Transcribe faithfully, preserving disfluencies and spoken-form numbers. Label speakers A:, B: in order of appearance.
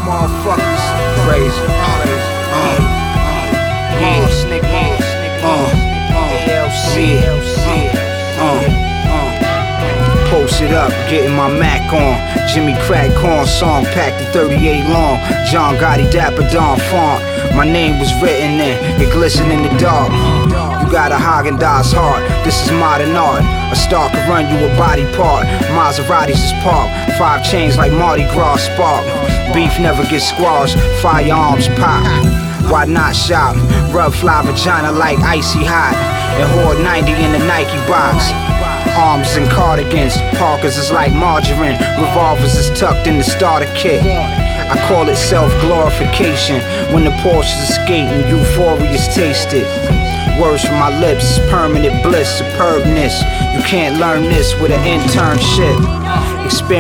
A: motherfuckers. Crazy. Uh, yeah, nigga. Uh, uh, L C. Uh, uh, post it up, getting my Mac on. Jimmy Crack Corn song, packed to thirty-eight long. John Gotti Dapper Don font. My name was written in, it glistened in the dark. You got a Haagen-Dazs heart, this is modern art. A star could run you a body part. Maseratis is parked, five chains like Mardi Gras spark. Beef never gets squashed, firearms pop. Why not shop? Rub fly vagina like icy hot. And hoard ninety in the Nike box. Arms and cardigans, Parkers is like margarine. Revolvers is tucked in the starter kit. I call it self-glorification. When the Porsches escape and euphoria's tasted. Words from my lips is permanent bliss, superbness. You can't learn this with an internship. Experience